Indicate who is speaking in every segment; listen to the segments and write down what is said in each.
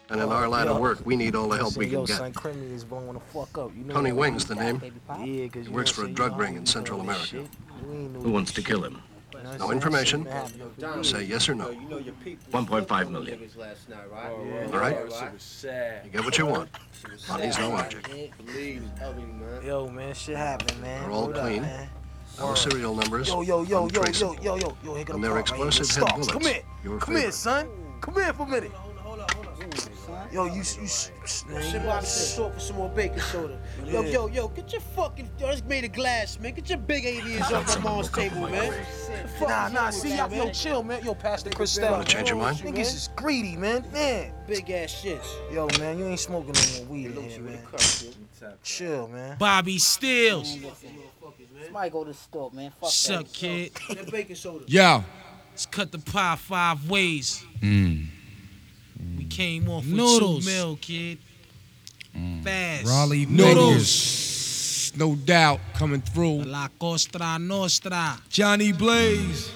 Speaker 1: And in our line of work, we need all the help we can get.
Speaker 2: Son, Crimmy is blowing the fuck up. You know
Speaker 1: Tony Wing's the name.
Speaker 2: Yeah, cause
Speaker 1: He works for a drug ring in Central America.
Speaker 3: Who wants to kill him?
Speaker 1: No information. Say yes or no.
Speaker 3: 1.5 million.
Speaker 1: All right? You get what you want. Money's no object.
Speaker 2: Yo, man, shit happened, man.
Speaker 1: They're all clean. No serial numbers.
Speaker 2: Yo,
Speaker 1: untraceable.
Speaker 2: here
Speaker 1: And they're explosive head bullets.
Speaker 2: Come here.
Speaker 1: Your
Speaker 2: Come here,
Speaker 1: favorite.
Speaker 2: son. Come here for a minute. Yo, you
Speaker 4: Shit, Bobby said talk for some more baking soda. Yo, get your fucking, that's made of glass, man. Get your big aliens off my mom's table, man.
Speaker 2: Nah, see, yo, chill, man. Yo, pass the Cristal.
Speaker 1: Wanna change your mind?
Speaker 2: Niggas is greedy, man.
Speaker 4: Big ass shits.
Speaker 2: Yo, man, you ain't smoking no more weed in here, man. Chill, man.
Speaker 5: Bobby Stills.
Speaker 6: Somebody go to the store, man. Fuck
Speaker 5: What's
Speaker 6: that.
Speaker 5: up, kid?
Speaker 4: That baking soda.
Speaker 7: Yo.
Speaker 5: Let's cut the pie 5 ways. We came off with
Speaker 7: Noodles.
Speaker 5: 2 mil, kid. Fast.
Speaker 7: Raleigh Noodles. No doubt coming through.
Speaker 5: La Costa Nostra.
Speaker 7: Johnny Blaze.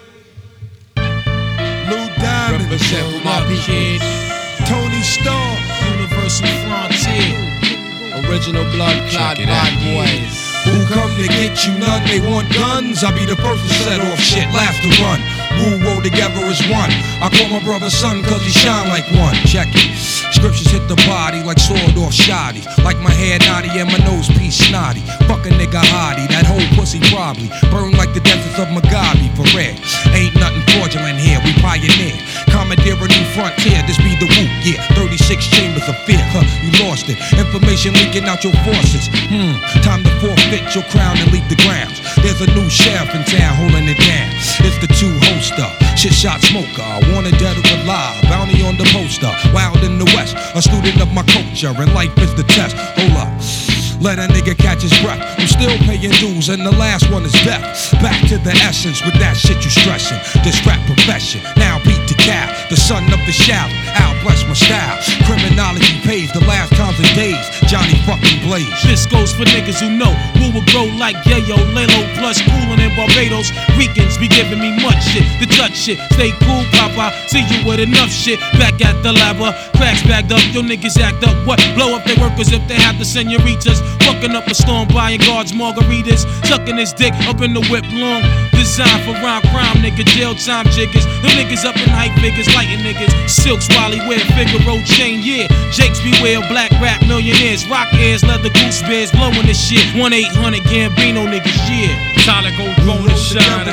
Speaker 7: Lou Diamond. Represent for my people.
Speaker 5: Kid.
Speaker 7: Tony Stark.
Speaker 5: Universal Frontier.
Speaker 7: Original blood clot bad boys. Who come to get you none? They want guns. I'll be the first to set off shit, last to run. Who roll together as one. I call my brother son cause he shine like one. Check it. Scriptures hit the body like sword off shoddy. Like my hair naughty and my nose piece snotty. Fuck a nigga hottie, that whole pussy probably burn like the deserts of Mugabe for real. Ain't nothing fraudulent here, we pioneer. Commandeer a new frontier, this be the whoop, yeah. 36 chambers of fear, you lost it. Information leaking out your forces. Time to forfeit your crown and leave the grounds. There's a new sheriff in town holding it down. It's the 2 holster, shit shot smoker. Wanted dead or alive, bounty on the poster. Wild in the west, a student of my culture, and life is the test. Hold up. Let a nigga catch his breath. I'm still paying dues, and the last one is death. Back to the essence with that shit you stressin'. This rap profession, now beat the cow. The son of the shout, I'll bless my style. Criminology pays the last times and days. Johnny fucking Blaze.
Speaker 5: This goes for niggas who know who will grow like Yayo, Lelo, plus coolin' in Barbados. Ricans be giving me much shit to touch shit. Stay cool, Papa. See you with enough shit. Back at the lava, cracks bagged up. Yo niggas act up. What? Blow up their workers if they have the senoritas. Fucking up a storm, buying guards, margaritas. Sucking his dick up in the whip long. Designed for rhyme crime, nigga. Jail time jiggers. Them niggas up in hype figures, lighting niggas. Silks, Wally wear, Figaro chain, yeah. Jakes beware, black rap millionaires. Rock ears, leather goose bears, blowing this shit. 1-800 Gambino niggas, yeah.
Speaker 8: Solid gold crown and shine.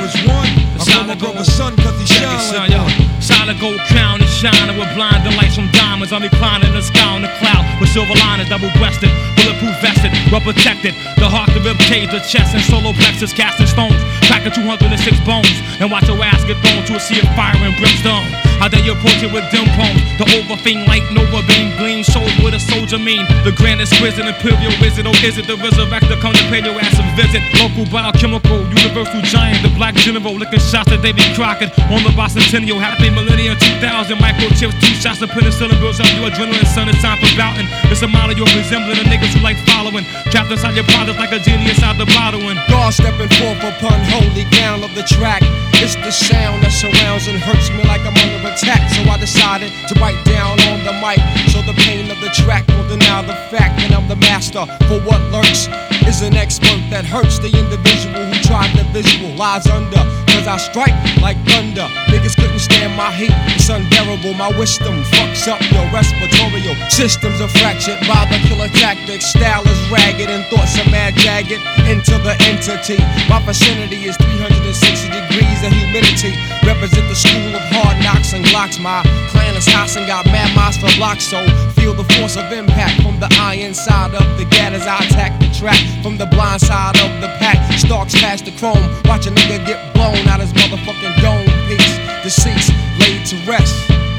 Speaker 7: I call my brother son cause he shine like one.
Speaker 8: Solid gold crown and shining with blinding lights from diamonds. I'm reclining the sky on the cloud with silver liners, double-breasted, bulletproof vested, well protected. The heart, the rib cage, the chest, and solo plexus, casting stones, cracking 206 bones, and watch your ass get thrown to a sea of fire and brimstone. How they approach it with dim poems, the overthink light, Nova beam, gleam, soul with a soldier mean. The grandest wizard, imperial wizard, oh is it the resurrector? Come to pay your ass a visit. Local biochemical, universal giant, the black general, licking shots at Davy Crockett on the bicentennial. Happy millennium 2000, microchips, 2 shots of penicillin builds up your adrenaline. Son, it's time for bouting. It's a model you're resembling the niggas who like following. Trapped inside your products like a genie inside the bottle. And
Speaker 7: God stepping forth upon holy ground of the track. It's the sound that surrounds and hurts me like I'm under attack. So I decided to bite down on the mic, so the pain of the track will deny the fact that I'm the master. For what lurks is an expert that hurts the individual who tried to visualize under. Cause I strike like thunder. Niggas couldn't stand my heat, it's unbearable. My wisdom fucks up your respiratory systems are fractured by the killer tactics. Style is ragged and thoughts are mad jagged into the entity. My vicinity is 360 degrees of humidity. Represent the school of hard knocks and glocks. My clan is house and got mad miles for blocks. So feel the force of impact from the iron side of the gat as I attack the track. From the blind side of the pack, stalks past the chrome. Watch a nigga get blown out his motherfucking dome piece. Deceased, laid to rest.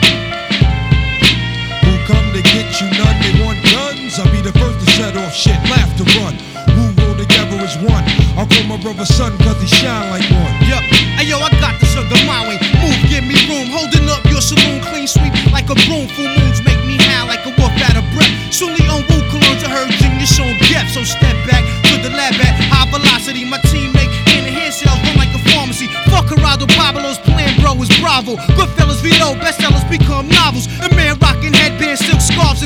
Speaker 7: Who come to get you none? They want guns. I'll be the first to set off shit, laugh to run. Who roll together as one. I'll call my brother son cause he shine like one.
Speaker 4: Yup, ayo, I got the sugar my way. Move, give me room. Holding up your saloon, clean sweep like a broom. Full moons make me high like a wolf out of breath. Sully on Wu Cologne to her genius on depth. So step back to the lab at high velocity. My team make hand sales run like a pharmacy. Fuck Geraldo Pablo's plan, bro, is Bravo. Goodfellas Vito, bestsellers become novels. A man rocking headbands, silk scarves,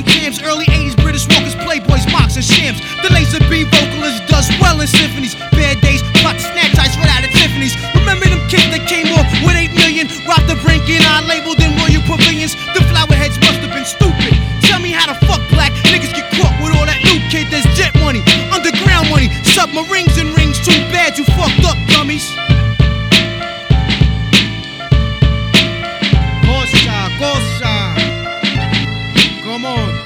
Speaker 4: selling symphonies. Bad days, plot to snatch ice right out of Tiffany's. Remember them kids that came off with 8 million? Robbed the brink and I labeled in royal pavilions. The flower heads must have been stupid. Tell me how the fuck black niggas get caught with all that loot, kid. There's jet money, underground money, submarines and rings. Too bad you fucked up, dummies. Cosa, come on.